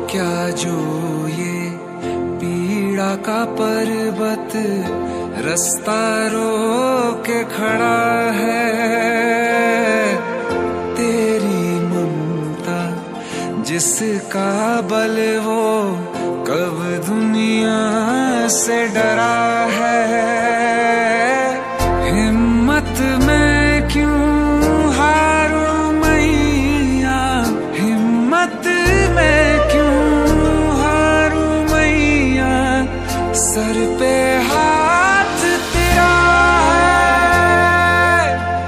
क्या जो ये पीड़ा का पर्वत रास्ता रोक के खड़ा है। तेरी ममता जिसका बल वो कब दुनिया से डरा है।